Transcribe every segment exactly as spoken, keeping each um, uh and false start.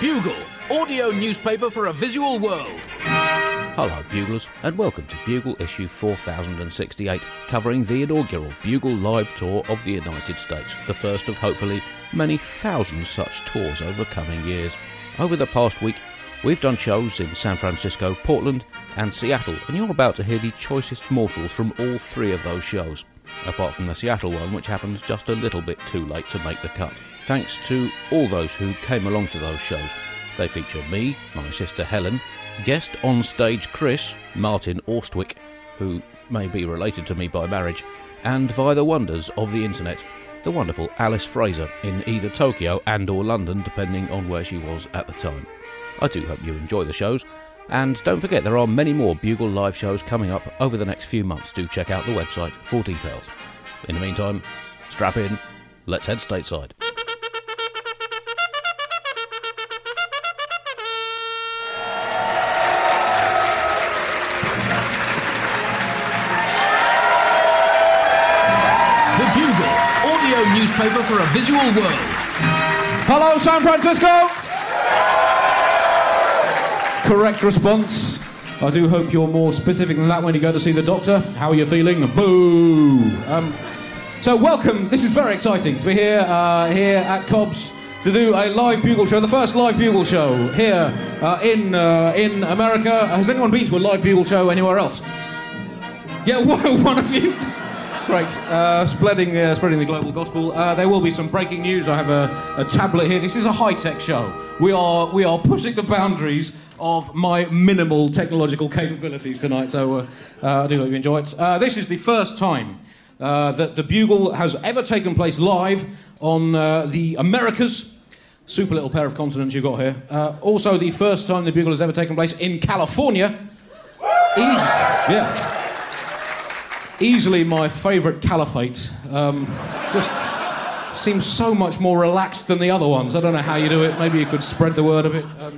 Bugle, audio newspaper for a visual world. Hello, Buglers, and welcome to Bugle issue four thousand sixty-eight, covering the inaugural Bugle live tour of the United States, the first of hopefully many thousand such tours over coming years. Over the past week, we've done shows in San Francisco, Portland, and Seattle, and you're about to hear the choicest morsels from all three of those shows, apart from the Seattle one, which happened just a little bit too late to make the cut. Thanks to all those who came along to those shows. They feature me, my sister Helen, guest on stage Chris, Martin Orstwick, who may be related to me by marriage, and via the wonders of the internet, the wonderful Alice Fraser in either Tokyo and or London, depending on where she was at the time. I do hope you enjoy the shows, and don't forget there are many more Bugle live shows coming up over the next few months. Do check out the website for details. In the meantime, strap in, let's head stateside. Newspaper for a visual world. Hello, San Francisco! Correct response. I do hope you're more specific than that when you go to see the doctor. How are you feeling? Boo! Um, so welcome. This is very exciting to be here, uh, here at Cobb's to do a live Bugle show, the first live Bugle show here uh, in uh, in America. Has anyone been to a live Bugle show anywhere else? Yeah, one of you. Great. Uh, spreading, uh, spreading the global gospel. Uh, there will be some breaking news. I have a, a tablet here. This is a high-tech show. We are we are pushing the boundaries of my minimal technological capabilities tonight, so uh, uh, I do hope you enjoy it. Uh, this is the first time uh, that the Bugle has ever taken place live on uh, the Americas. Super little pair of continents you've got here. Uh, also, the first time the Bugle has ever taken place in California. East, yeah. Easily my favourite caliphate. Um, just seems so much more relaxed than the other ones. I don't know how you do it. Maybe you could spread the word a bit. Um,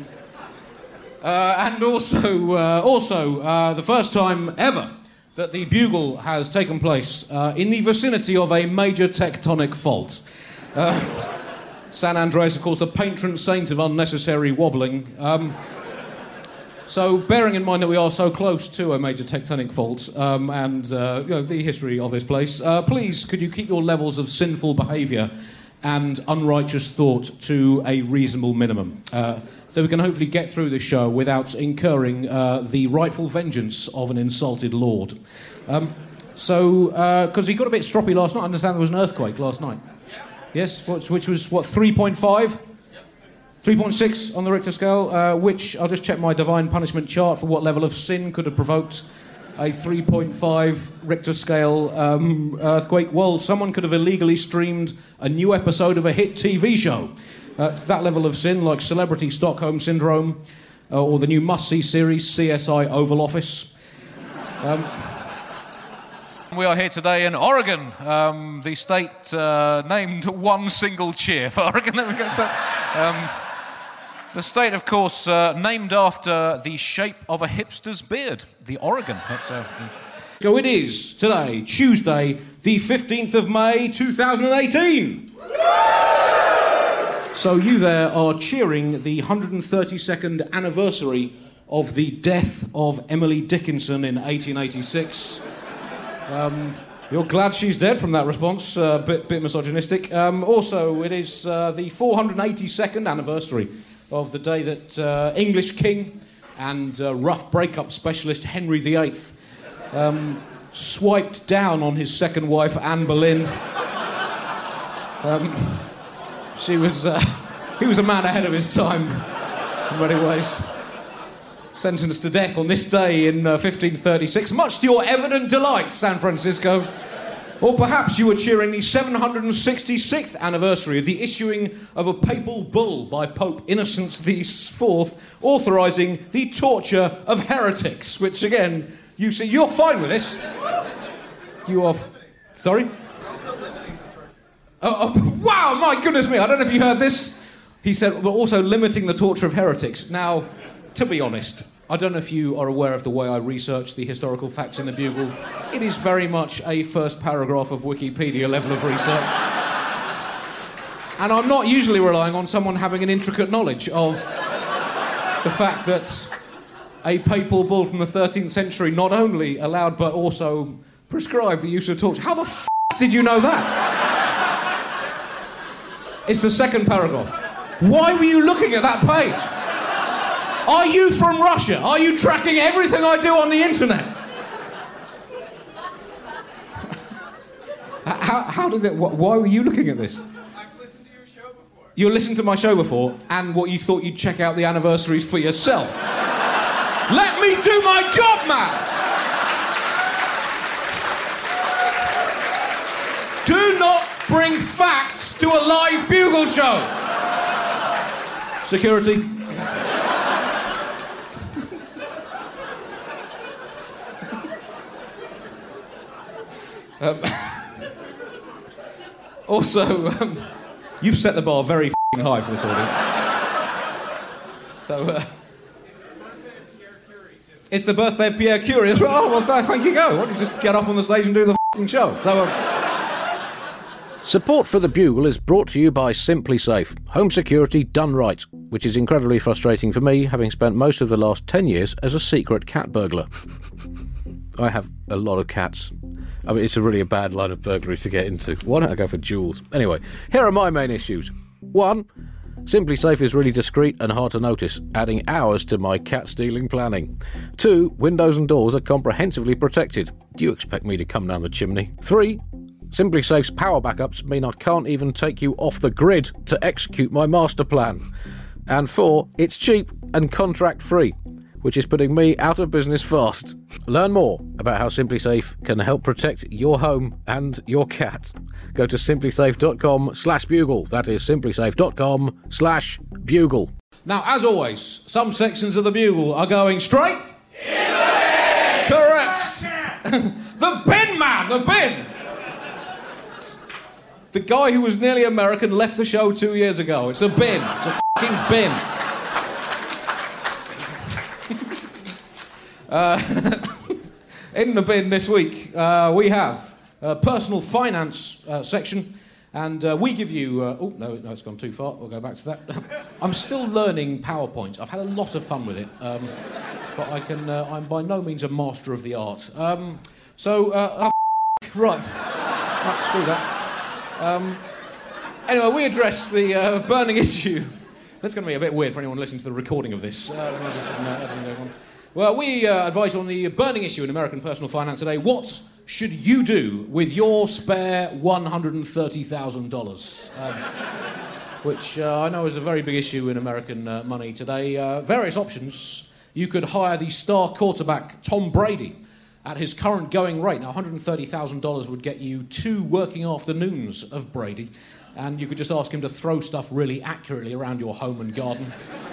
uh, and also, uh, also uh, the first time ever that the Bugle has taken place uh, in the vicinity of a major tectonic fault. Uh, San Andreas, of course, the patron saint of unnecessary wobbling. Um, So, bearing in mind that we are so close to a major tectonic fault um, and uh, you know, the history of this place, uh, please, could you keep your levels of sinful behaviour and unrighteous thought to a reasonable minimum, uh, so we can hopefully get through this show without incurring uh, the rightful vengeance of an insulted lord. Um, so, because uh, he got a bit stroppy last night, I understand there was an earthquake last night. Yes, which, which was, what, three point five? three point six on the Richter scale, uh, which I'll just check my divine punishment chart for what level of sin could have provoked a three point five Richter scale um, earthquake. Well, someone could have illegally streamed a new episode of a hit T V show. Uh, to that level of sin, like Celebrity Stockholm Syndrome, uh, or the new must-see series C S I Oval Office. Um, We are here today in Oregon, um, the state uh, named one single cheer for Oregon. There we go. So, um, the state, of course, uh, named after the shape of a hipster's beard, the Oregon. That's, uh, so it is today, Tuesday, the fifteenth of May, two thousand eighteen. So you there are cheering the one hundred thirty-second anniversary of the death of Emily Dickinson in eighteen eighty-six. Um, you're glad she's dead from that response, a uh, bit, bit misogynistic. Um, also, it is uh, the four hundred eighty-second anniversary of the day that uh, English king and uh, rough breakup specialist Henry the Eighth um, swiped down on his second wife, Anne Boleyn. Um, she was, uh, he was a man ahead of his time in many ways. Sentenced to death on this day in uh, fifteen thirty-six, much to your evident delight, San Francisco. Or perhaps you were cheering the seven hundred sixty-sixth anniversary of the issuing of a papal bull by Pope Innocent the Fourth, authorising the torture of heretics, which, again, you see, you're fine with this. You are... F- Sorry? Oh, oh, wow, my goodness me, I don't know if you heard this. He said, we're also limiting the torture of heretics. Now... To be honest, I don't know if you are aware of the way I research the historical facts in the Bugle. It is very much a first paragraph of Wikipedia level of research. And I'm not usually relying on someone having an intricate knowledge of the fact that a papal bull from the thirteenth century not only allowed but also prescribed the use of torture. How the f*** did you know that? It's the second paragraph. Why were you looking at that page? Are you from Russia? Are you tracking everything I do on the internet? how, how did that... Wh- why were you looking at this? I've listened to your show before. You listened to my show before, and what you thought you'd check out the anniversaries for yourself. Let me do my job, man! Do not bring facts to a live Bugle show! Security. um, also, um, you've set the bar very f***ing high for this audience. So, uh... It's the birthday of Pierre Curie as well. Oh, well, th- thank you, go. Why don't you just get up on the stage and do the f***ing show? So, um... Support for The Bugle is brought to you by Simply Safe, home security done right, which is incredibly frustrating for me, having spent most of the last ten years as a secret cat burglar. I have a lot of cats. I mean, it's a really a bad line of burglary to get into. Why don't I go for jewels? Anyway, here are my main issues. One, Simply Safe is really discreet and hard to notice, adding hours to my cat-stealing planning. Two, windows and doors are comprehensively protected. Do you expect me to come down the chimney? Three, Simply Safe's power backups mean I can't even take you off the grid to execute my master plan. And four, it's cheap and contract-free, which is putting me out of business fast. Learn more about how Simply Safe can help protect your home and your cat. Go to simplysafe.com slash bugle. That is simplysafe.com slash bugle. Now, as always, some sections of the Bugle are going straight... Correct! The bin man! The bin! The guy who was nearly American left the show two years ago. It's a bin. It's a fucking bin. uh, in the bin this week, uh, we have a personal finance uh, section, and uh, we give you... Uh, oh, no, no, it's gone too far. We'll go back to that. I'm still learning PowerPoint. I've had a lot of fun with it, um, but I can, uh, I'm by no means a master of the art. Um, so, uh, oh, right. right, screw that. Um, anyway, we address the uh, burning issue. That's going to be a bit weird for anyone listening to the recording of this. Uh, well, we uh, advise on the burning issue in American personal finance today. What should you do with your spare one hundred thirty thousand dollars? Um, which uh, I know is a very big issue in American uh, money today. Uh, various options. You could hire the star quarterback Tom Brady at his current going rate. Now, one hundred thirty thousand dollars would get you two working afternoons of Brady, and you could just ask him to throw stuff really accurately around your home and garden.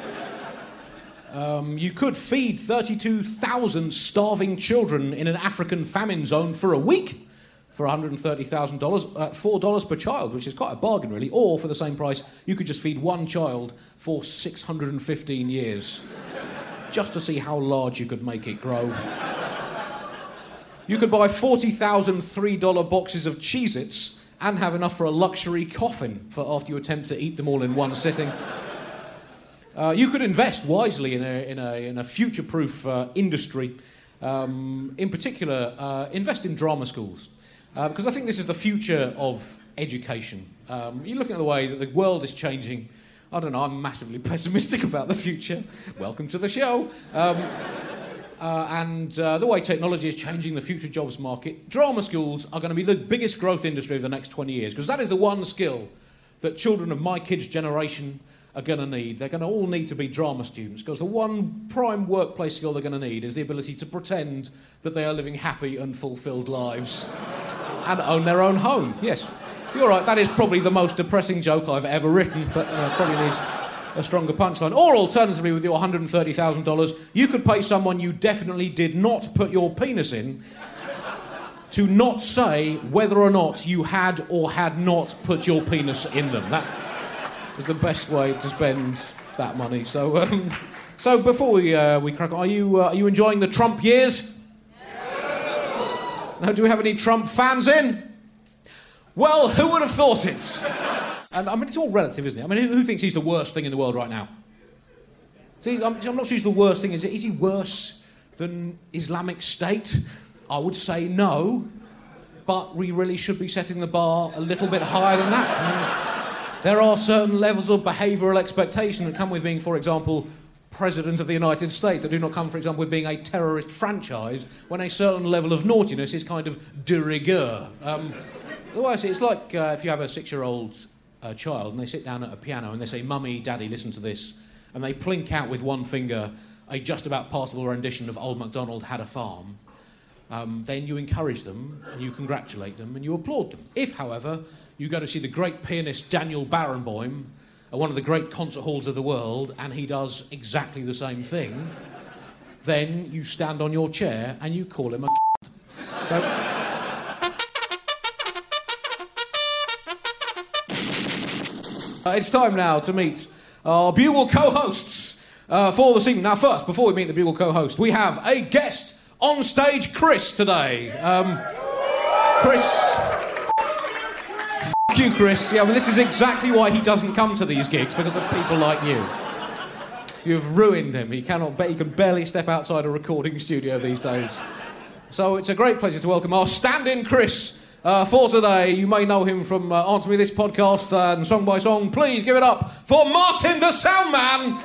Um, you could feed thirty-two thousand starving children in an African famine zone for a week for one hundred thirty thousand dollars at four dollars per child, which is quite a bargain, really. Or, for the same price, you could just feed one child for six hundred fifteen years, just to see how large you could make it grow. You could buy forty thousand three dollar boxes of Cheez-Its and have enough for a luxury coffin for after you attempt to eat them all in one sitting. Uh, you could invest wisely in a, in a, in a future-proof uh, industry. Um, in particular, uh, invest in drama schools. Uh, because I think this is the future of education. Um, you're looking at the way that the world is changing. I don't know, I'm massively pessimistic about the future. Welcome to the show. Um, Uh, and uh, the way technology is changing the future jobs market, drama schools are going to be the biggest growth industry of the next twenty years, because that is the one skill that children of my kids' generation are going to need. They're going to all need to be drama students, because the one prime workplace skill they're going to need is the ability to pretend that they are living happy and fulfilled lives and own their own home. Yes, you're right, that is probably the most depressing joke I've ever written, but uh, probably needs a stronger punchline. Or alternatively, with your one hundred thirty thousand dollars, you could pay someone you definitely did not put your penis in to not say whether or not you had or had not put your penis in them. That is the best way to spend that money. So, um, so before we uh, we crack on, are you uh, are you enjoying the Trump years? No. No, do we have any Trump fans in? Well, who would have thought it? And I mean, it's all relative, isn't it? I mean, who, who thinks he's the worst thing in the world right now? See, I'm, I'm not sure he's the worst thing. Is, is he worse than Islamic State? I would say no, but we really should be setting the bar a little bit higher than that. I mean, there are certain levels of behavioural expectation that come with being, for example, President of the United States, that do not come, for example, with being a terrorist franchise, when a certain level of naughtiness is kind of de rigueur. Um, the way I see it, it's like uh, if you have a six-year-old uh, child and they sit down at a piano and they say, "Mummy, Daddy, listen to this," and they plink out with one finger a just about passable rendition of Old MacDonald Had a Farm, um, then you encourage them, and you congratulate them, and you applaud them. If, however, you go to see the great pianist Daniel Barenboim at one of the great concert halls of the world, and he does exactly the same thing, then you stand on your chair and you call him a c***. So, uh, it's time now to meet our Bugle co-hosts uh, for this evening. Now, first, before we meet the Bugle co-host, we have a guest on stage, Chris, today. Um, Chris... you, Chris. Yeah, well, this is exactly why he doesn't come to these gigs, because of people like you. You've ruined him. He cannot. He can barely step outside a recording studio these days. So it's a great pleasure to welcome our stand-in Chris uh, for today. You may know him from uh, Answer Me This podcast and Song by Song. Please give it up for Martin the Soundman.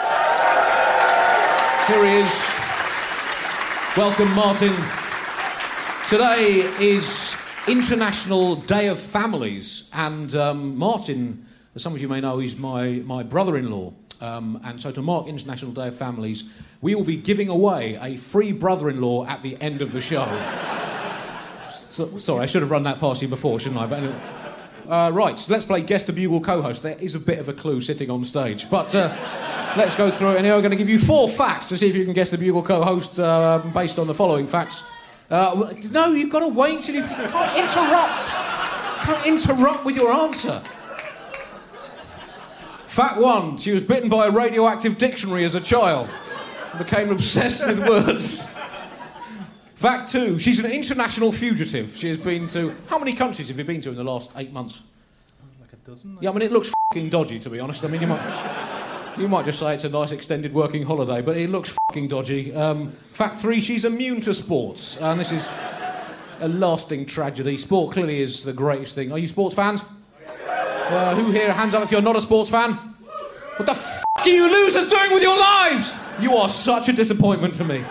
Here he is. Welcome, Martin. Today is International Day of Families, and um, Martin, as some of you may know, is my, my brother-in-law, um, and so to mark International Day of Families, we will be giving away a free brother-in-law at the end of the show. So, sorry, I should have run that past you before, shouldn't I? But anyway. uh, right, so let's play Guess the Bugle co-host. There is a bit of a clue sitting on stage, but uh, let's go through it. Anyway, I'm going to give you four facts to see if you can guess the Bugle co-host uh, based on the following facts. Uh, no, you've got to wait until you... You can't interrupt. You can't interrupt with your answer. Fact one, she was bitten by a radioactive dictionary as a child and became obsessed with words. Fact two, she's an international fugitive. She has been to... How many countries have you been to in the last eight months? Like a dozen. Yeah, I mean, it looks f***ing dodgy, to be honest. I mean, you might... You might just say it's a nice extended working holiday, but it looks f***ing dodgy. Um, fact three, she's immune to sports. And this is a lasting tragedy. Sport clearly is the greatest thing. Are you sports fans? Uh, who here, hands up if you're not a sports fan? What the f*** are you losers doing with your lives? You are such a disappointment to me.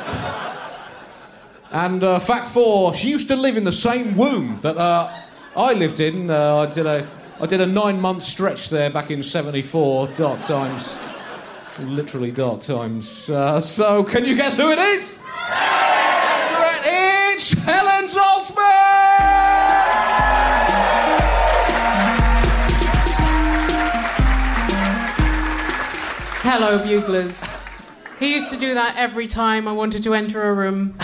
And uh, fact four, she used to live in the same womb that uh, I lived in. Uh, I did a... I did a nine-month stretch there back in seventy-four. Dark times. Literally dark times. Uh, so, can you guess who it is? It's Helen Zaltzman! Hello, buglers. He used to do that every time I wanted to enter a room.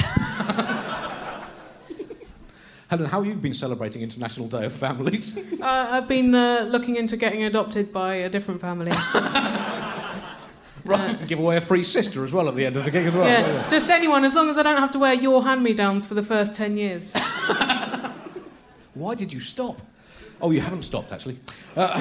Helen, how have you been celebrating International Day of Families? Uh, I've been uh, looking into getting adopted by a different family. Right, uh, give away a free sister as well at the end of the gig as well. Yeah, yeah. Just anyone, as long as I don't have to wear your hand-me-downs for the first ten years. Why did you stop? Oh, you haven't stopped, actually. Uh,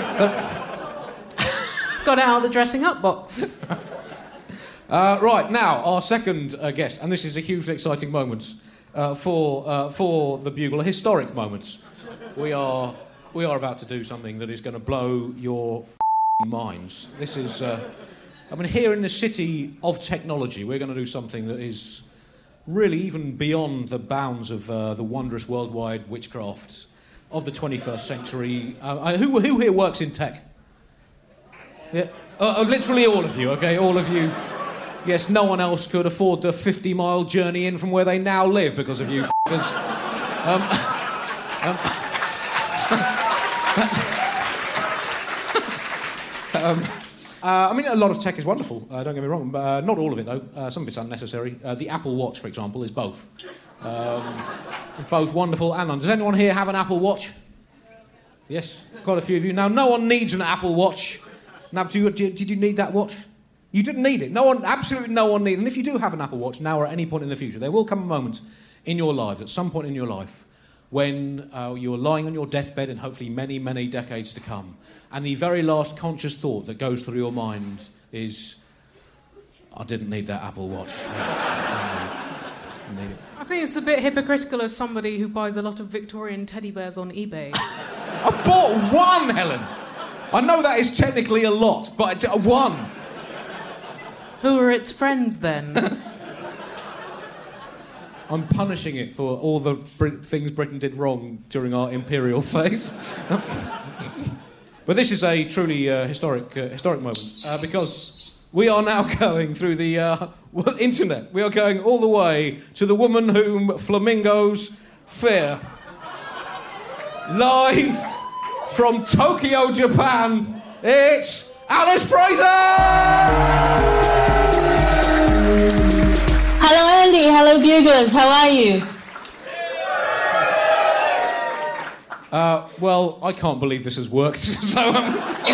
Got it out of the dressing-up box. uh, right, now, our second uh, guest, and this is a hugely exciting moment. Uh, for uh, for the Bugle, a historic moment. We are we are about to do something that is going to blow your minds. This is, uh, I mean, here in the city of technology, we're going to do something that is really even beyond the bounds of uh, the wondrous worldwide witchcraft of the twenty-first century. Uh, who who here works in tech? Yeah, uh, literally all of you. Okay, all of you. Yes, no one else could afford the fifty-mile journey in from where they now live because of you f***ers. Um, um, um, uh, I mean, a lot of tech is wonderful, uh, don't get me wrong, but uh, not all of it, though. Uh, some of it's unnecessary. Uh, the Apple Watch, for example, is both. Um, it's both wonderful and un- Does anyone here have an Apple Watch? Yes, quite a few of you. Now, no one needs an Apple Watch. Now, do you, did you need that watch? You didn't need it. No one, absolutely no one needed it. And if you do have an Apple Watch now or at any point in the future, there will come a moment in your life, at some point in your life, when uh, you're lying on your deathbed in hopefully many, many decades to come, and the very last conscious thought that goes through your mind is, I didn't need that Apple Watch. Didn't need it. I think it's a bit hypocritical of somebody who buys a lot of Victorian teddy bears on eBay. I bought one, Helen! I know that is technically a lot, but it's a one. Who are its friends, then? I'm punishing it for all the Brit- things Britain did wrong during our imperial phase. But this is a truly uh, historic uh, historic moment, uh, because we are now going through the uh, internet. We are going all the way to the woman whom flamingos fear. Live from Tokyo, Japan, it's Alice Fraser! Hello, Andy. Hello, Buglers. How are you? Uh, well, I can't believe this has worked. so, um,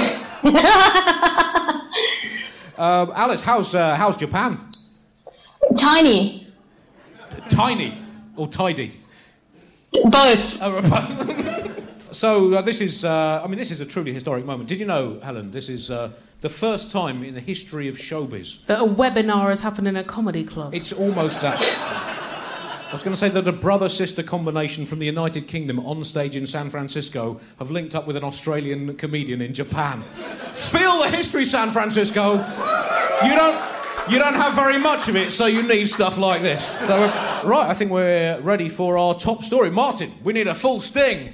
um, Alice, how's uh, how's Japan? Tiny. T- tiny or tidy? Both. Oh, both. So uh, this is, uh, I mean, this is a truly historic moment. Did you know, Helen? This is uh, the first time in the history of showbiz That a webinar has happened in a comedy club. It's almost that. I was going to say that a brother-sister combination from the United Kingdom on stage in San Francisco have linked up with an Australian comedian in Japan. Feel the history, San Francisco! You don't, you don't have very much of it, so you need stuff like this. So, uh, right, I think we're ready for our top story. Martin, we need a full sting.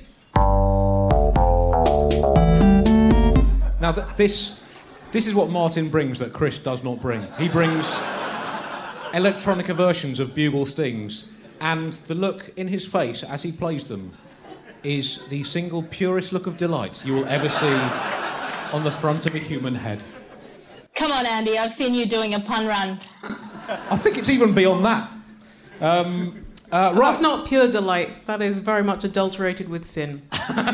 Now, th- this, this is what Martin brings that Chris does not bring. He brings electronica versions of bugle stings, and the look in his face as he plays them is the single purest look of delight you will ever see on the front of a human head. Come on, Andy. I've seen you doing a pun run. I think it's even beyond that. Um, uh, right. That's not pure delight. That is very much adulterated with sin.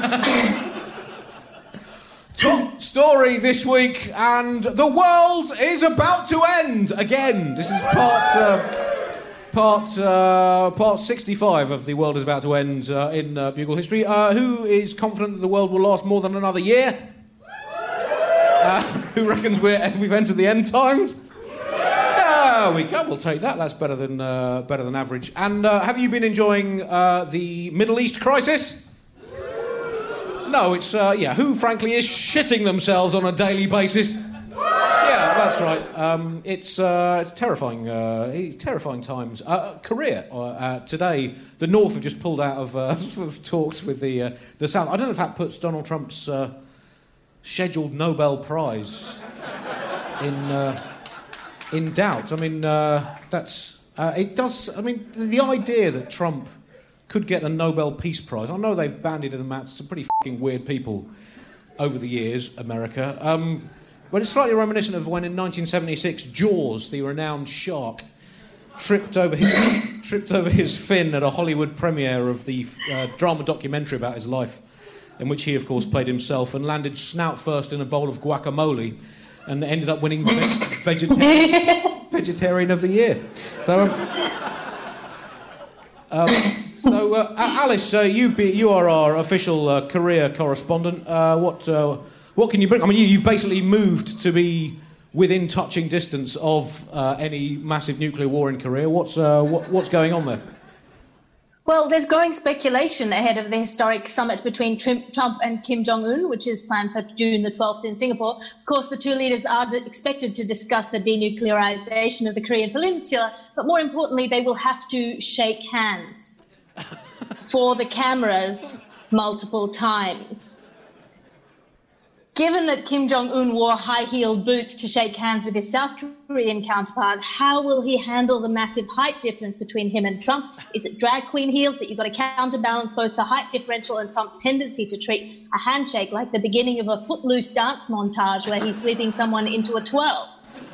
Top story this week, and the world is about to end again. This is part uh, part uh, part sixty-five of the world is about to end uh, in uh, Bugle history. Uh, who is confident that the world will last more than another year? Uh, who reckons we're, we've entered the end times? There we go. We'll take that. That's better than uh, better than average. And uh, have you been enjoying uh, the Middle East crisis? No, it's, uh, yeah, who, frankly, is shitting themselves on a daily basis? Yeah, that's right. Um, it's, uh, it's terrifying. Uh, it's terrifying times. Uh, Korea, uh, today, the North have just pulled out of, uh, of talks with the, uh, the South. I don't know if that puts Donald Trump's uh, scheduled Nobel Prize in, uh, in doubt. I mean, uh, that's... Uh, it does... I mean, the idea that Trump could get a Nobel Peace Prize. I know they've bandied them out to some pretty fucking weird people over the years, America. Um, but it's slightly reminiscent of when in nineteen seventy-six, Jaws, the renowned shark, tripped over his, tripped over his fin at a Hollywood premiere of the uh, drama documentary about his life, in which he, of course, played himself, and landed snout first in a bowl of guacamole, and ended up winning ve- vegetarian, vegetarian of the year. So... Um, um, So, uh, Alice, uh, you be, you are our official uh, career correspondent. Uh, what uh, what can you bring? I mean, you, you've basically moved to be within touching distance of uh, any massive nuclear war in Korea. What's uh, what, what's going on there? Well, there's growing speculation ahead of the historic summit between Trump and Kim Jong-un, which is planned for June the twelfth in Singapore. Of course, the two leaders are d- expected to discuss the denuclearization of the Korean Peninsula, but more importantly, they will have to shake hands for the cameras multiple times. Given that Kim Jong-un wore high-heeled boots to shake hands with his South Korean counterpart, how will he handle the massive height difference between him and Trump? Is it drag queen heels? But you've got to counterbalance both the height differential and Trump's tendency to treat a handshake like the beginning of a Footloose dance montage where he's sweeping someone into a twirl.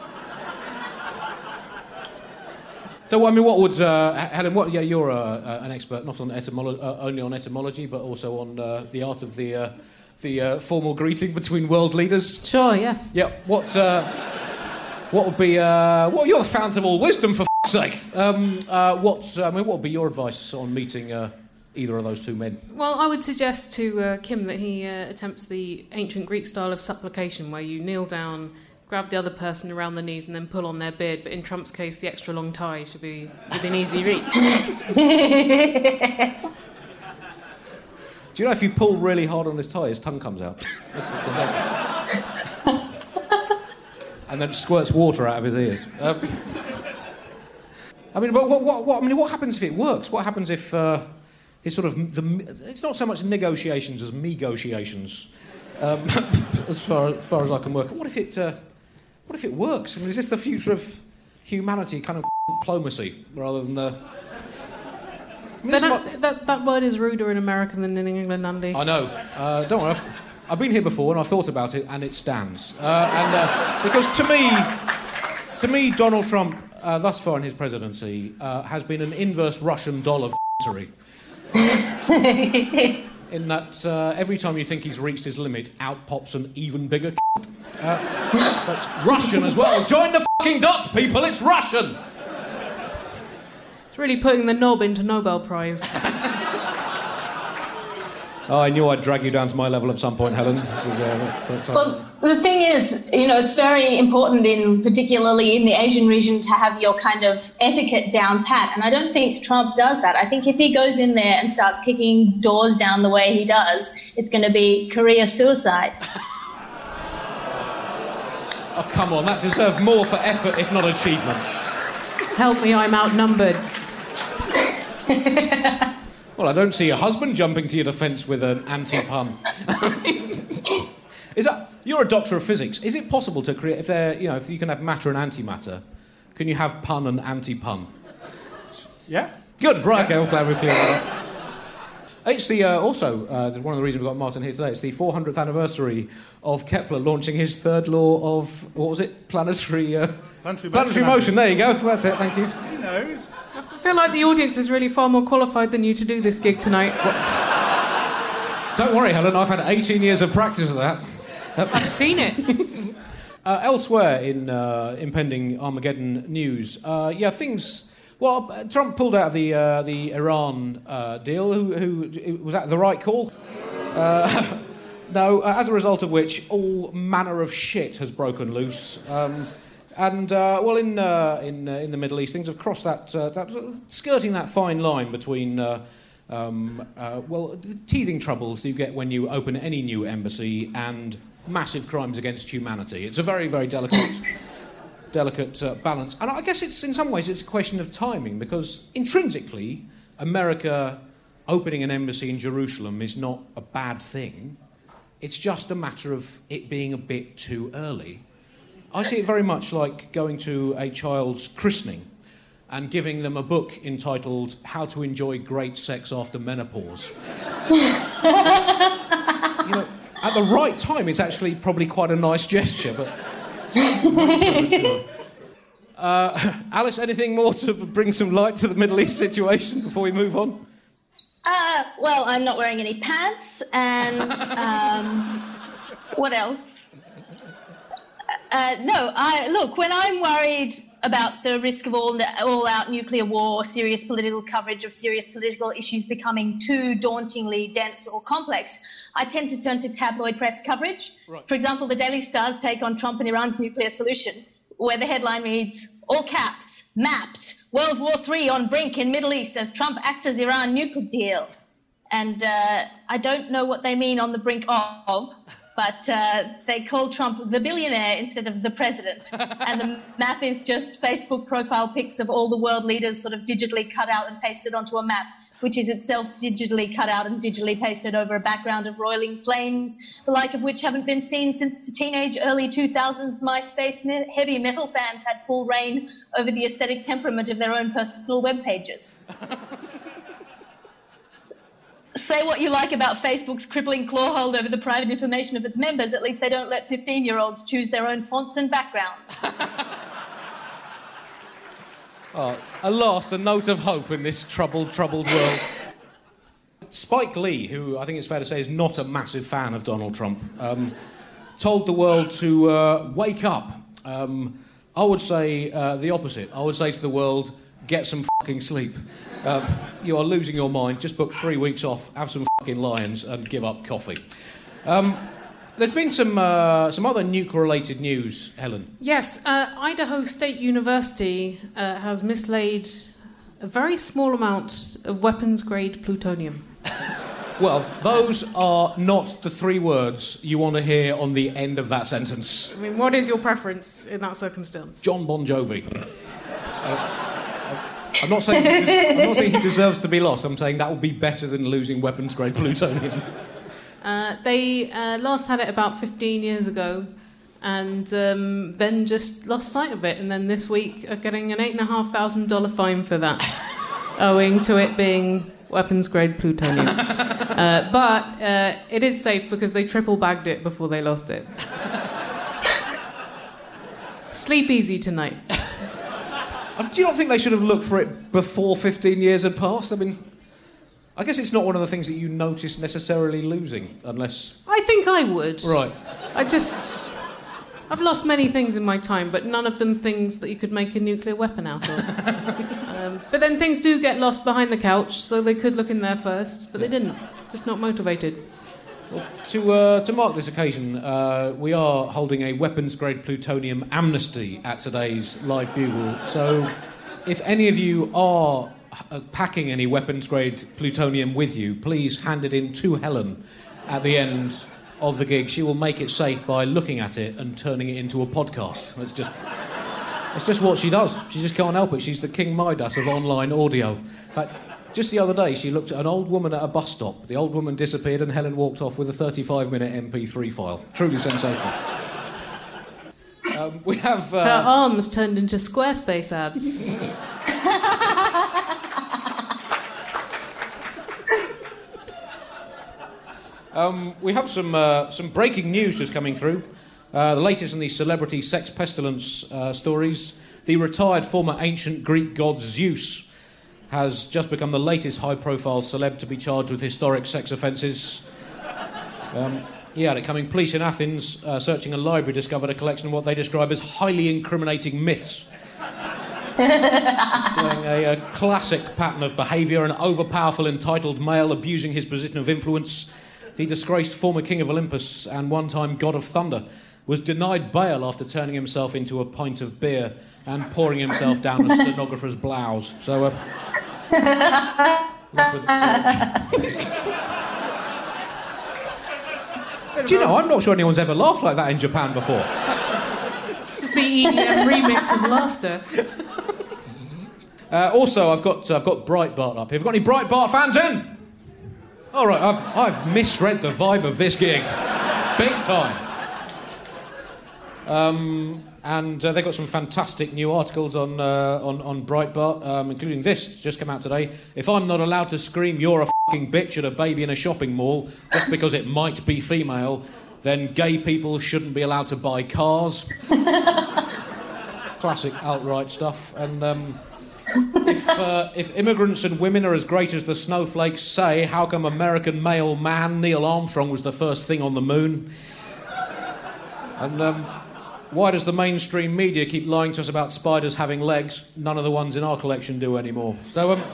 So, I mean, what would uh, Helen? What? Yeah, you're uh, uh, an expert not on etymolo- uh, only on etymology, but also on uh, the art of the uh, the uh, formal greeting between world leaders. Sure, yeah. Yeah. What? Uh, what would be? Uh, well, you're the fount of all wisdom, for f***'s sake. Um, uh, what? I mean, what would be your advice on meeting uh, either of those two men? Well, I would suggest to uh, Kim that he uh, attempts the ancient Greek style of supplication, where you kneel down, grab the other person around the knees, and then pull on their beard. But in Trump's case, the extra long tie should be within easy reach. Do you know if you pull really hard on his tie, his tongue comes out? And then squirts water out of his ears. Um, I mean, but what, what, what? I mean, what happens if it works? What happens if uh, it's sort of the? It's not so much negotiations as me-gotiations, um, as far, as far as I can work. What if it? Uh, what if it works? I mean, is this the future of humanity? Kind of diplomacy rather than the. I mean, that, that, that word is ruder in America than in England, Andy. I know. Uh, don't worry. I've, I've been here before and I've thought about it, and it stands. Uh, and uh, because to me, to me, Donald Trump, uh, thus far in his presidency, uh, has been an inverse Russian doll of c***ery. In that uh, every time you think he's reached his limit, out pops an even bigger c***. Uh, that's Russian as well. Join the fucking dots, people. It's Russian. It's really putting the knob into Nobel Prize. Oh, I knew I'd drag you down to my level at some point, Helen. This is, uh, well, the thing is, you know, it's very important, in particularly in the Asian region, to have your kind of etiquette down pat. And I don't think Trump does that. I think if he goes in there and starts kicking doors down the way he does, it's going to be career suicide. Oh, come on, that deserved more for effort, if not achievement. Help me, I'm outnumbered. Well, I don't see your husband jumping to your defence with an anti-pun. Is that you're a doctor of physics? Is it possible to create, if there, you know, if you can have matter and antimatter, can you have pun and anti-pun? Yeah. Good. Right. Okay. I'm glad we're clear on that. It's the uh, also uh, one of the reasons we've got Martin here today. It's the four hundredth anniversary of Kepler launching his third law of what was it? Planetary. Uh, Planetary motion. Planetary motion. There you go. That's it. Thank you. He knows. I feel like the audience is really far more qualified than you to do this gig tonight. Don't worry, Helen. I've had eighteen years of practice of that. Uh, I've seen it. uh, elsewhere in uh, impending Armageddon news, uh, yeah, things. Well, uh, Trump pulled out of the uh, the Iran uh, deal. Who, who was that the right call? Uh, no. Uh, as a result of which, all manner of shit has broken loose. Um, And uh, well, in uh, in uh, in the Middle East, things have crossed that, uh, that skirting that fine line between uh, um, uh, well, the teething troubles you get when you open any new embassy and massive crimes against humanity. It's a very very delicate delicate uh, balance, and I guess it's in some ways it's a question of timing, because intrinsically, America opening an embassy in Jerusalem is not a bad thing. It's just a matter of it being a bit too early. I see it very much like going to a child's christening and giving them a book entitled How to Enjoy Great Sex After Menopause. You know, at the right time, it's actually probably quite a nice gesture, but... uh, Alice, anything more to bring some light to the Middle East situation before we move on? Uh, well, I'm not wearing any pants, and um, what else? Uh, no, I look, when I'm worried about the risk of all, all-out nuclear war, serious political coverage of serious political issues becoming too dauntingly dense or complex, I tend to turn to tabloid press coverage. Right. For example, the Daily Star's take on Trump and Iran's nuclear solution, where the headline reads, all caps, mapped, World War Three on brink in Middle East as Trump axes Iran nuclear deal. And uh, I don't know what they mean on the brink of, but uh, they call Trump the billionaire instead of the president. And the map is just Facebook profile pics of all the world leaders sort of digitally cut out and pasted onto a map, which is itself digitally cut out and digitally pasted over a background of roiling flames, the like of which haven't been seen since the teenage early two thousands MySpace me- heavy metal fans had full reign over the aesthetic temperament of their own personal web pages. Say what you like about Facebook's crippling clawhold over the private information of its members, at least they don't let fifteen-year-olds choose their own fonts and backgrounds. Oh, at last, a note of hope in this troubled, troubled world. Spike Lee, who I think it's fair to say is not a massive fan of Donald Trump, um, told the world to uh, wake up. Um, I would say uh, the opposite. I would say to the world, get some fucking sleep. Um, you are losing your mind. Just book three weeks off, have some fucking lions, and give up coffee. Um, there's been some uh, some other nuke-related news, Helen. Yes, uh, Idaho State University uh, has mislaid a very small amount of weapons-grade plutonium. Well, those are not the three words you want to hear on the end of that sentence. I mean, what is your preference in that circumstance? John Bon Jovi. Uh, I'm not saying he des- I'm not saying he deserves to be lost. I'm saying that would be better than losing weapons-grade plutonium. Uh, they uh, last had it about fifteen years ago, and um, then just lost sight of it. And then this week are getting an eight and a half thousand dollar fine for that, owing to it being weapons-grade plutonium. uh, but uh, it is safe because they triple-bagged it before they lost it. Sleep easy tonight. Do you not think they should have looked for it before fifteen years had passed? I mean, I guess it's not one of the things that you notice necessarily losing, unless... I think I would. Right. I just... I've lost many things in my time, but none of them things that you could make a nuclear weapon out of. um, but then things do get lost behind the couch, so they could look in there first, but they didn't. Just not motivated. Well, to, uh, to mark this occasion, uh, we are holding a weapons-grade plutonium amnesty at today's Live Bugle. So if any of you are uh, packing any weapons-grade plutonium with you, please hand it in to Helen at the end of the gig. She will make it safe by looking at it and turning it into a podcast. It's just... It's just what she does. She just can't help it. She's the King Midas of online audio. In fact, just the other day, she looked at an old woman at a bus stop. The old woman disappeared and Helen walked off with a thirty-five minute M P three file. Truly sensational. Um, we have... Uh... Her arms turned into Squarespace ads. um, we have some, uh, some breaking news just coming through. Uh, the latest in the celebrity sex pestilence uh, stories. The retired former ancient Greek god Zeus has just become the latest high-profile celeb to be charged with historic sex offences. Um, yeah, the coming police in Athens, uh, searching a library, discovered a collection of what they describe as highly incriminating myths. Displaying a, a classic pattern of behaviour, an overpowerful, entitled male abusing his position of influence. The disgraced former king of Olympus and one-time god of thunder was denied bail after turning himself into a pint of beer and pouring himself down a stenographer's blouse. So, uh... Do you know, I'm not sure anyone's ever laughed like that in Japan before. It's just the E D M remix of laughter. Uh, also, I've got uh, I've got Breitbart up here. Have you got any Breitbart fans in? All right, I've, I've misread the vibe of this gig. Big time. Um, and uh, they've got some fantastic new articles on uh, on, on Breitbart, um, including this, just come out today. If I'm not allowed to scream, you're a fucking bitch at a baby in a shopping mall, just because it might be female, then gay people shouldn't be allowed to buy cars. Classic alt-right stuff. And um, if, uh, if immigrants and women are as great as the snowflakes say, how come American male man Neil Armstrong was the first thing on the moon? And... Um, why does the mainstream media keep lying to us about spiders having legs? None of the ones in our collection do anymore. So, um...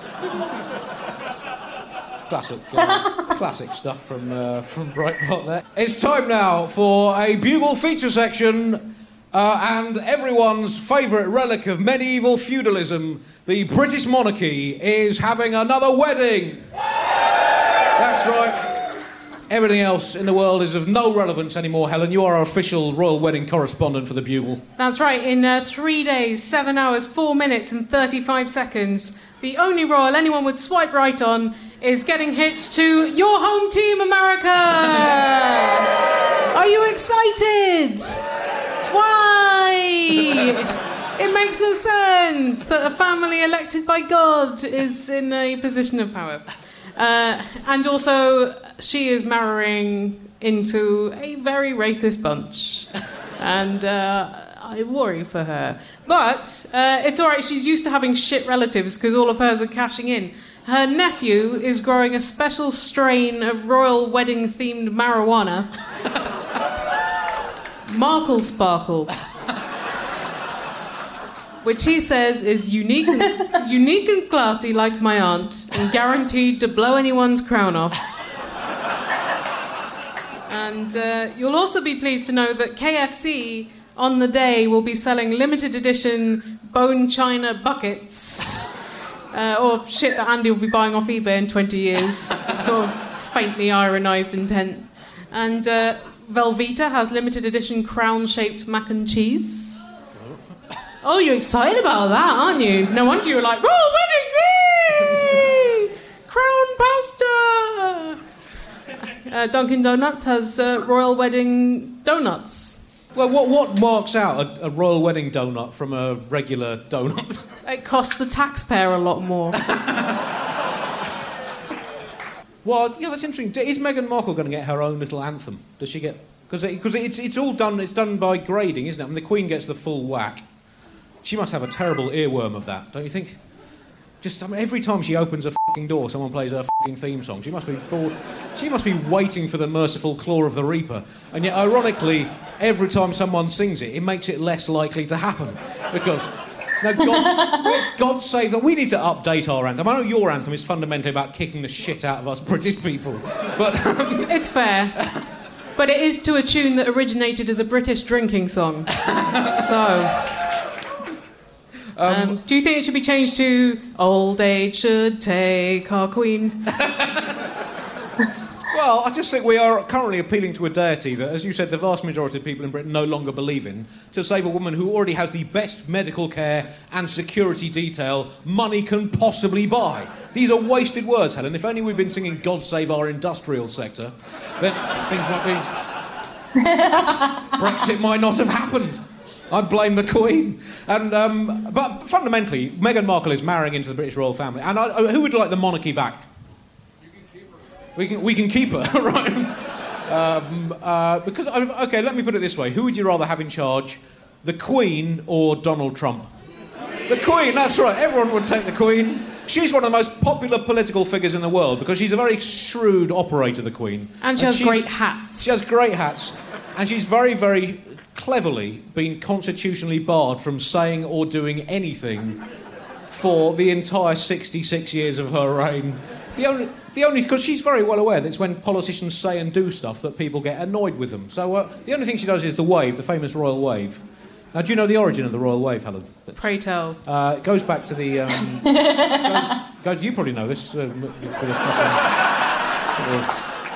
classic, uh, classic stuff from, uh, from Breitbart there. It's time now for a Bugle feature section uh, and everyone's favourite relic of medieval feudalism, the British monarchy, is having another wedding! That's right. Everything else in the world is of no relevance anymore, Helen. You are our official royal wedding correspondent for the Bugle. That's right. In uh, three days, seven hours, four minutes and thirty-five seconds, the only royal anyone would swipe right on is getting hitched to your home team, America! Are you excited? Why? It makes no sense that a family elected by God is in a position of power. Uh, and also, she is marrying into a very racist bunch. And uh, I worry for her. But uh, it's all right, she's used to having shit relatives because all of hers are cashing in. Her nephew is growing a special strain of royal wedding-themed marijuana. Markle Sparkle. which he says is unique and, unique and classy like my aunt, and guaranteed to blow anyone's crown off. And uh, you'll also be pleased to know that K F C on the day will be selling limited edition bone china buckets, uh, or shit that Andy will be buying off eBay in twenty years. Sort of faintly ironised intent. And uh, Velveeta has limited edition crown-shaped mac and cheese. Oh, you're excited about that, aren't you? No wonder you were like, royal wedding, yay! Crown pasta! Uh, Dunkin' Donuts has uh, royal wedding donuts. Well, what, what marks out a, a royal wedding donut from a regular donut? It costs the taxpayer a lot more. Well, yeah, that's interesting. Is Meghan Markle going to get her own little anthem? Does she get... Because it, it's, it's all done, it's done by grading, isn't it? I mean, the Queen gets the full whack. She must have a terrible earworm of that, don't you think? Just, I mean, every time she opens a fucking door, someone plays her fucking theme song. She must be bored. She must be waiting for the merciful claw of the Reaper. And yet, ironically, every time someone sings it, it makes it less likely to happen. Because, no, God, God save that. We need to update our anthem. I know your anthem is fundamentally about kicking the shit out of us British people. But it's fair. But it is to a tune that originated as a British drinking song. So... Um, um, do you think it should be changed to "Old age should take our queen"? Well, I just think we are currently appealing to a deity that, as you said, the vast majority of people in Britain no longer believe in, to save a woman who already has the best medical care and security detail money can possibly buy. These are wasted words, Helen. If only we'd been singing "God Save Our Industrial Sector," then things might be... Brexit might not have happened. I blame the Queen. And, um, but fundamentally, Meghan Markle is marrying into the British royal family. And I, who would like the monarchy back? You can keep her. We can, we can keep her, right? um, uh, because, OK, let me put it this way. Who would you rather have in charge, the Queen or Donald Trump? The Queen, that's right. Everyone would take the Queen. She's one of the most popular political figures in the world because she's a very shrewd operator, the Queen. And she and has great hats. She has great hats. And she's very, very... cleverly been constitutionally barred from saying or doing anything for the entire sixty-six years of her reign. The only, the only, because she's very well aware that it's when politicians say and do stuff that people get annoyed with them. So uh, the only thing she does is the wave, the famous royal wave. Now, do you know the origin of the royal wave, Helen? That's, Pray tell. Uh, it goes back to the. Um, goes, goes, you probably know this. Uh, bit of fucking, uh,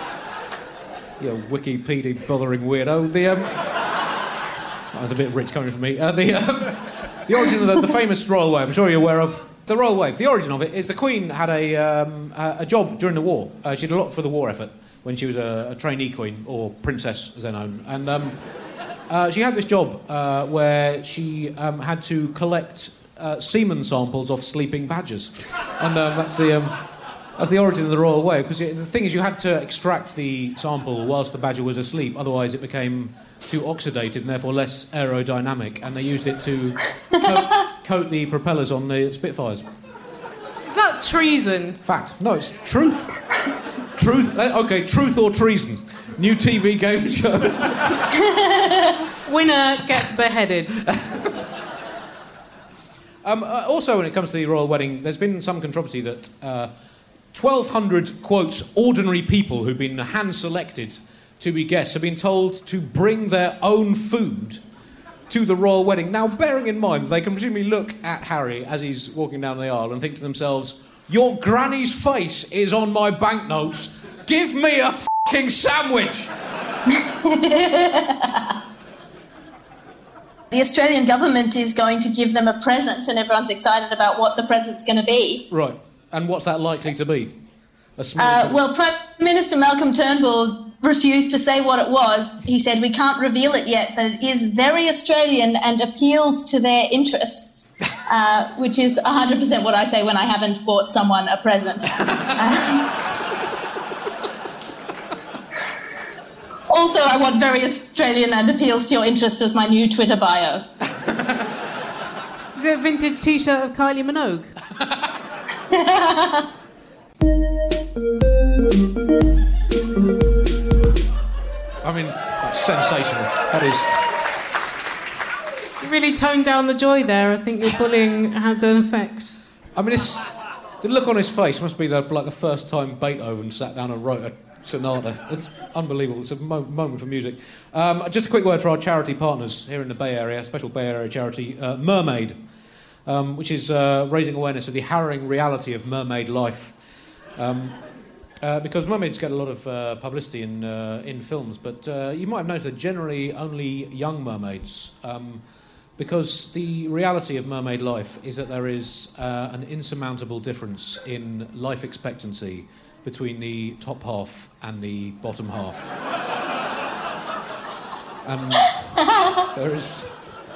you know, Wikipedia bothering weirdo. The. Um, That was a bit rich coming from me. Uh, the, um, the origin of the, the famous royal wave, I'm sure you're aware of. The royal wave, the origin of it is the Queen had a, um, a, a job during the war. Uh, she did a lot for the war effort when she was a, a trainee queen, or princess, as they're known. And um, uh, she had this job uh, where she um, had to collect uh, semen samples off sleeping badgers. And um, that's the... Um, That's the origin of the royal wave, because the thing is you had to extract the sample whilst the badger was asleep, otherwise it became too oxidated and therefore less aerodynamic, and they used it to coat, coat the propellers on the Spitfires. Is that treason? Fact. No, it's truth. Truth. OK, truth or treason. New T V game show. Winner gets beheaded. um, uh, also, when it comes to the royal wedding, there's been some controversy that... Uh, twelve hundred, quotes, ordinary people who've been hand-selected to be guests have been told to bring their own food to the royal wedding. Now, bearing in mind, they can presumably look at Harry as he's walking down the aisle and think to themselves, your granny's face is on my banknotes. Give me a fucking sandwich! The Australian government is going to give them a present and everyone's excited about what the present's going to be. Right. And what's that likely to be? A small uh, well, Prime Minister Malcolm Turnbull refused to say what it was. He said, we can't reveal it yet, but it is very Australian and appeals to their interests, uh, which is one hundred percent what I say when I haven't bought someone a present. uh, also, I want very Australian and appeals to your interests as my new Twitter bio. Is it a vintage T-shirt of Kylie Minogue? I mean, that's sensational. That is... It really toned down the joy there. I think your bullying had an effect. I mean, it's, the look on his face must be the, like the first time Beethoven sat down and wrote a sonata. It's unbelievable. It's a mo- moment for music. Um, just a quick word for our charity partners here in the Bay Area, special Bay Area charity, uh, Mermaid, um, which is uh, raising awareness of the harrowing reality of mermaid life. Um, uh, because mermaids get a lot of uh, publicity in uh, in films, but uh, you might have noticed that generally only young mermaids. Um, Because the reality of mermaid life is that there is uh, an insurmountable difference in life expectancy between the top half and the bottom half. And there is...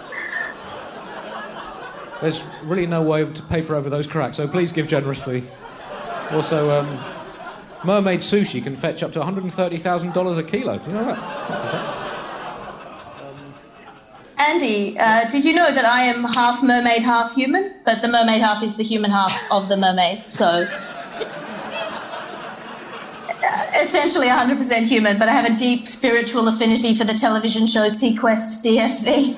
There's really no way to paper over those cracks, so please give generously. Also, um, mermaid sushi can fetch up to one hundred thirty thousand dollars a kilo. Do you know that? Andy, uh, did you know that I am half mermaid, half human? But the mermaid half is the human half of the mermaid, so... essentially one hundred percent human, but I have a deep spiritual affinity for the television show Sequest D S V.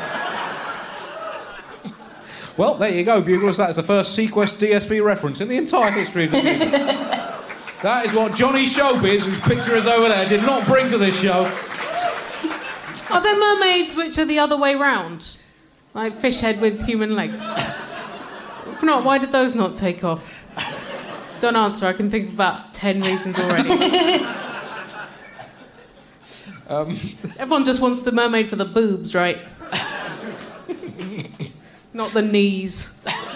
Well, there you go, Buglers. That is the first Sequest D S V reference in the entire history of the movie. That is what Johnny Showbiz, whose picture is over there, did not bring to this show. Are there mermaids which are the other way round? Like fish head with human legs? If not, why did those not take off? Don't answer, I can think of about ten reasons already. um. Everyone just wants the mermaid for the boobs, right? Not the knees.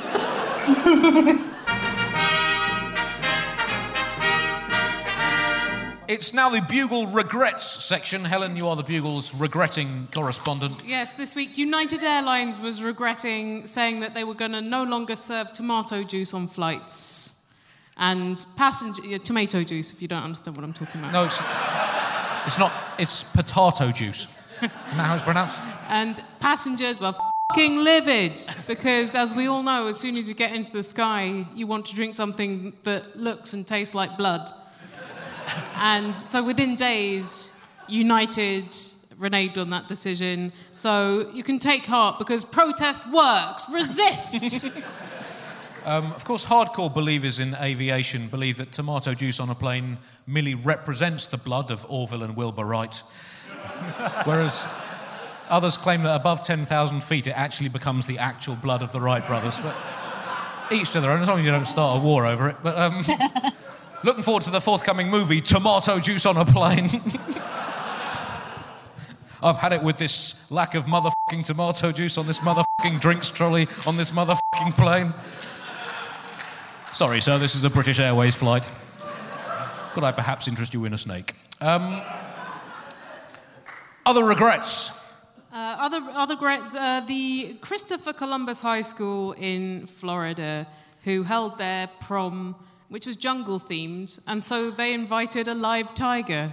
It's now the Bugle Regrets section. Helen, you are the Bugle's regretting correspondent. Yes, this week United Airlines was regretting saying that they were going to no longer serve tomato juice on flights. And passenger... Yeah, tomato juice, if you don't understand what I'm talking about. No, it's, it's not. It's potato juice. Isn't that how it's pronounced? And passengers were fucking livid because, as we all know, as soon as you get into the sky, you want to drink something that looks and tastes like blood. And so within days, United reneged on that decision. So you can take heart because protest works. Resist! um, of course, hardcore believers in aviation believe that tomato juice on a plane merely represents the blood of Orville and Wilbur Wright. Whereas others claim that above ten thousand feet, it actually becomes the actual blood of the Wright brothers. But each to their own, as long as you don't start a war over it. But... Um, looking forward to the forthcoming movie, Tomato Juice on a Plane. I've had it with this lack of motherfucking tomato juice on this motherfucking drinks trolley on this motherfucking plane. Sorry, sir, this is a British Airways flight. Could I perhaps interest you in a snake? Um, other regrets? Uh, other, other regrets, uh, the Christopher Columbus High School in Florida, who held their prom... which was jungle-themed, and so they invited a live tiger.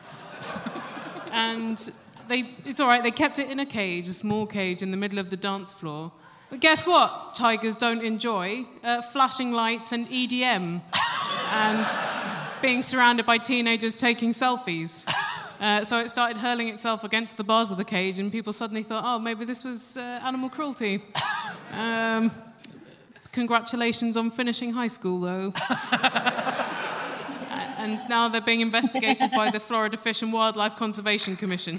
And they, it's all right, they kept it in a cage, a small cage, in the middle of the dance floor. But guess what tigers don't enjoy? Uh, flashing lights and E D M. And being surrounded by teenagers taking selfies. Uh, so it started hurling itself against the bars of the cage, and people suddenly thought, oh, maybe this was uh, animal cruelty. Um... Congratulations on finishing high school, though. And now they're being investigated by the Florida Fish and Wildlife Conservation Commission.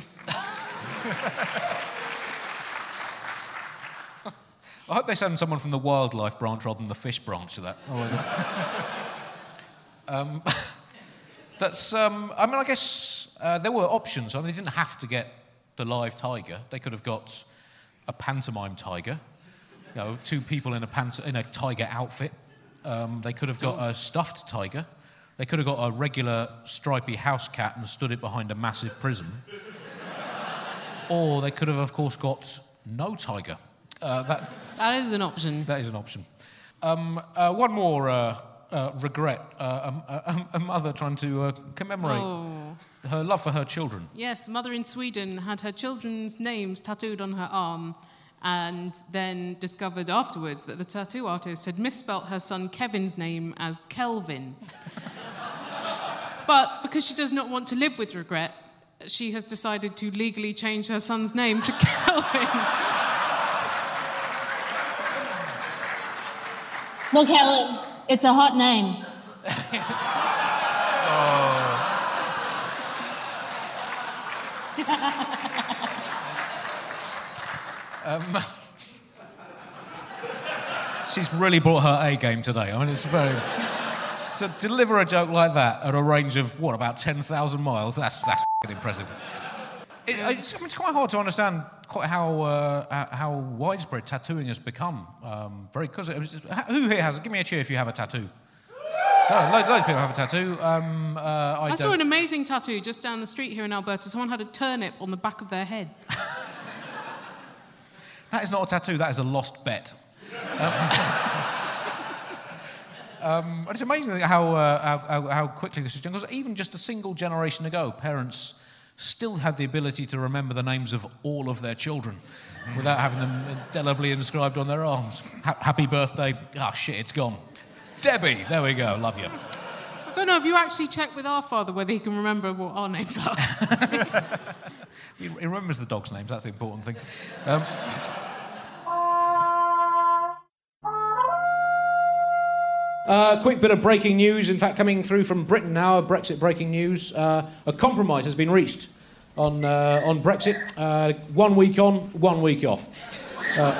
I hope they send someone from the wildlife branch rather than the fish branch to that. Oh, um, that's. Um, I mean, I guess uh, there were options. I mean, they didn't have to get the live tiger. They could have got a pantomime tiger. You know, two people in a pant- in a tiger outfit. Um, they could have got a stuffed tiger. They could have got a regular stripy house cat and stood it behind a massive prism. Or they could have, of course, got no tiger. Uh, that that is an option. That is an option. Um, uh, one more uh, uh, regret. Uh, a, a, a mother trying to uh, commemorate oh. her love for her children. Yes, a mother in Sweden had her children's names tattooed on her arm, and then discovered afterwards that the tattoo artist had misspelt her son Kevin's name as Kelvin. But because she does not want to live with regret, she has decided to legally change her son's name to Kelvin. Look, Helen, it's a hot name. um, she's really brought her A game today. I mean, it's very... To deliver a joke like that at a range of, what, about ten thousand miles, that's, that's f***ing impressive. It, it's, I mean, it's quite hard to understand quite how uh, how widespread tattooing has become. Um, very because it was just, who here has? Give me a cheer if you have a tattoo. So, loads, loads of people have a tattoo. Um, uh, I, I saw an amazing tattoo just down the street here in Alberta. Someone had a turnip on the back of their head. That is not a tattoo. That is a lost bet. Um, um, it's amazing how, uh, how how quickly this is done. Because even just a single generation ago, parents still had the ability to remember the names of all of their children without having them indelibly inscribed on their arms. Ha- happy birthday. Ah, oh, shit, it's gone. Debbie, there we go, love you. I don't know, have you actually checked with our father whether he can remember what our names are? he, he remembers the dogs' names, that's the important thing. Um, Uh, quick bit of breaking news, in fact, coming through from Britain now, Brexit breaking news. Uh, a compromise has been reached on uh, on Brexit. Uh, one week on, one week off. Uh,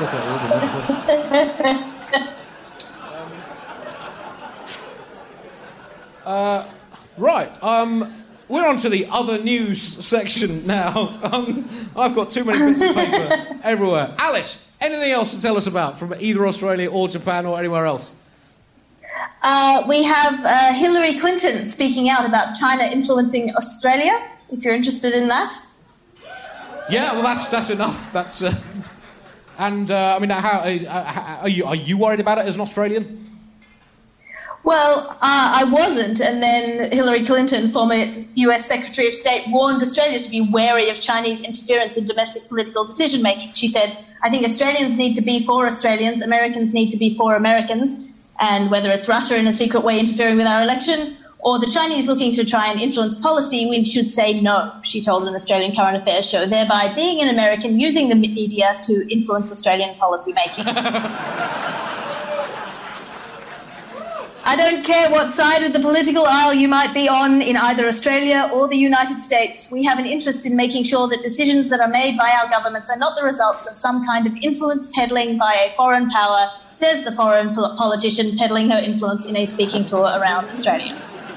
uh, right, um, we're on to the other news section now. Um, I've got too many bits of paper everywhere. Alice, anything else to tell us about from either Australia or Japan or anywhere else? Uh, we have uh, Hillary Clinton speaking out about China influencing Australia, if you're interested in that. Yeah, well, that's that's enough. That's uh, and uh, I mean, how, uh, are you are you worried about it as an Australian? Well, uh, I wasn't, and then Hillary Clinton, former U S Secretary of State, warned Australia to be wary of Chinese interference in domestic political decision-making. She said, I think Australians need to be for Australians, Americans need to be for Americans, and whether it's Russia in a secret way interfering with our election or the Chinese looking to try and influence policy, we should say no, she told an Australian current affairs show, thereby being an American using the media to influence Australian policy making. I don't care what side of the political aisle you might be on in either Australia or the United States. We have an interest in making sure that decisions that are made by our governments are not the results of some kind of influence peddling by a foreign power, says the foreign pol- politician peddling her influence in a speaking tour around Australia.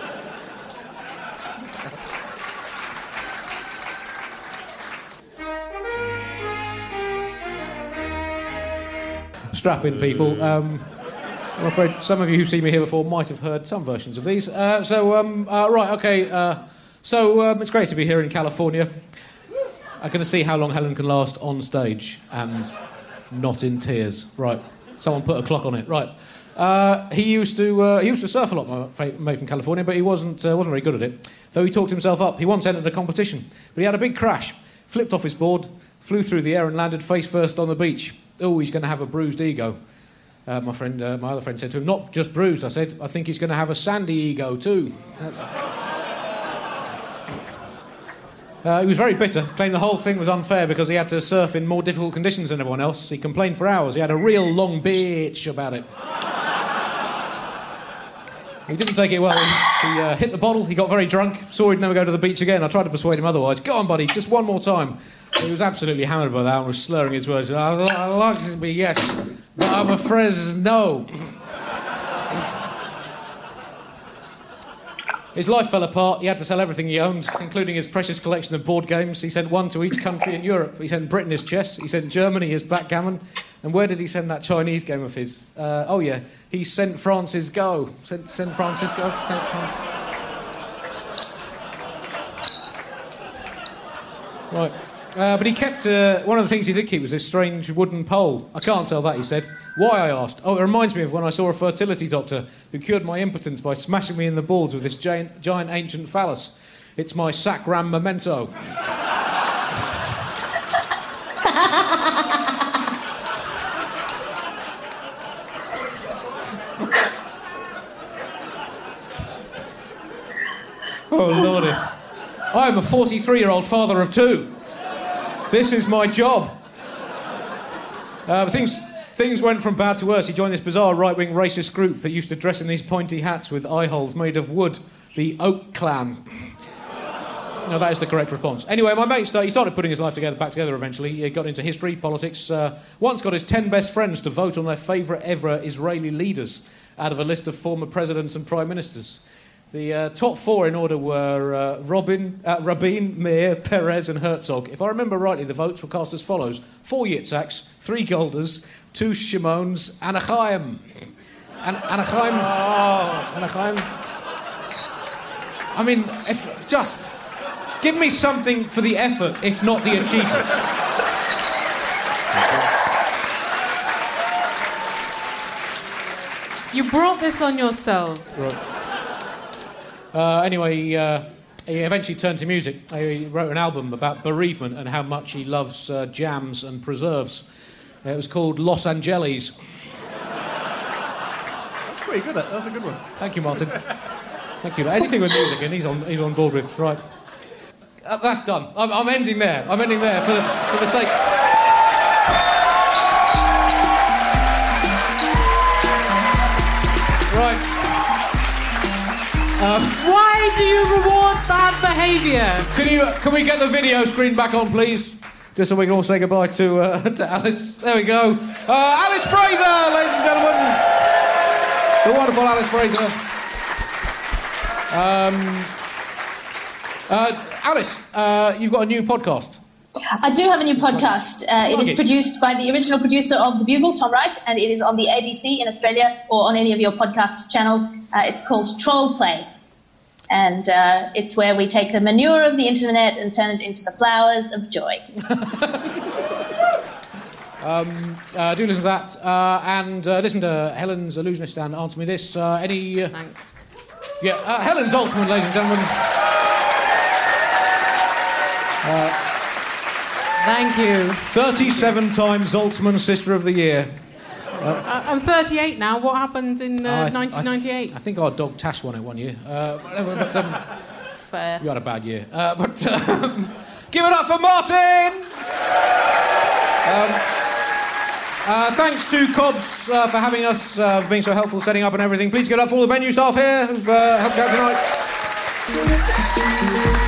Strap in, people. Um, I'm afraid some of you who've seen me here before might have heard some versions of these. Uh, so, um, uh, right, OK. Uh, so, um, it's great to be here in California. I'm going to see how long Helen can last on stage and not in tears. Right. Someone put a clock on it. Right. Uh, he used to uh, he used to surf a lot, my mate from California, but he wasn't uh, wasn't very good at it. Though he talked himself up. He once entered a competition, but he had a big crash, flipped off his board, flew through the air and landed face first on the beach. Oh, he's going to have a bruised ego. Uh, my friend, uh, my other friend said to him, not just bruised, I said, I think he's going to have a sandy ego too. That's... Uh, he was very bitter, claimed the whole thing was unfair because he had to surf in more difficult conditions than everyone else. He complained for hours. He had a real long bitch about it. He didn't take it well. He, he uh, hit the bottle, he got very drunk, saw he'd never go to the beach again. I tried to persuade him otherwise. Go on, buddy, just one more time. He was absolutely hammered by that and was slurring his words. I, I like to be yes, but I'm afraid it's no. His life fell apart. He had to sell everything he owned, including his precious collection of board games. He sent one to each country in Europe. He sent Britain his chess. He sent Germany his backgammon. And where did he send that Chinese game of his? Uh, oh, yeah. He sent Francis Go. Sent, sent Francis Go. Sent France. Right. Uh, but he kept... Uh, one of the things he did keep was this strange wooden pole. I can't sell that, he said. Why, I asked. Oh, it reminds me of when I saw a fertility doctor who cured my impotence by smashing me in the balls with this giant, giant ancient phallus. It's my sacram memento. Oh, Lordy. I am a forty-three-year-old father of two. This is my job. Uh, things things went from bad to worse. He joined this bizarre right-wing racist group that used to dress in these pointy hats with eye holes made of wood, the Oak Clan. No, that is the correct response. Anyway, my mate, started, he started putting his life together, back together eventually. He got into history, politics. Uh, once got his ten best friends to vote on their favourite ever Israeli leaders out of a list of former presidents and prime ministers. The uh, top four in order were uh, Robin, uh, Rabin, Meir, Perez and Herzog. If I remember rightly, the votes were cast as follows. Four Yitzhaks, three Golders, two Shimons, and a Chaim. And, and a Chaim... Oh. And a Chaim... I mean, if, just... Give me something for the effort, if not the achievement. You brought this on yourselves. Right. Uh, anyway, uh, he eventually turned to music. He wrote an album about bereavement and how much he loves uh, jams and preserves. Uh, it was called Los Angeles. That's pretty good. That was a good one. Thank you, Martin. Thank you. Anything with music, and he's on, he's on board with. Right. Uh, that's done. I'm, I'm ending there. I'm ending there for the, for the sake... Right. Um, Why do you reward bad behaviour? Can you? Can we get the video screen back on, please? Just so we can all say goodbye to, uh, to Alice. There we go. Uh, Alice Fraser, ladies and gentlemen. The wonderful Alice Fraser. Um... Uh, Alice, uh, you've got a new podcast. I do have a new podcast. Uh, it is produced by the original producer of The Bugle, Tom Wright, and it is on the A B C in Australia or on any of your podcast channels. Uh, it's called Troll Play. And uh, it's where we take the manure of the internet and turn it into the flowers of joy. um, uh, do listen to that. Uh, and uh, listen to Helen's Illusionist and Answer Me This. Uh, any... Uh, Thanks. Yeah, uh, Helen Zaltzman, ladies and gentlemen. Uh, Thank you. thirty-seven times Zaltzman Sister of the Year. Uh, I'm thirty-eight now. What happened in uh, I th- nineteen ninety-eight? I, th- I think our dog Tash won it one year. Uh, but, um, Fair. You had a bad year. Uh, but um, give it up for Martin! Um, uh, thanks to Cobbs uh, for having us, uh, for being so helpful, setting up and everything. Please give it up for all the venue staff here who've uh, helped out tonight.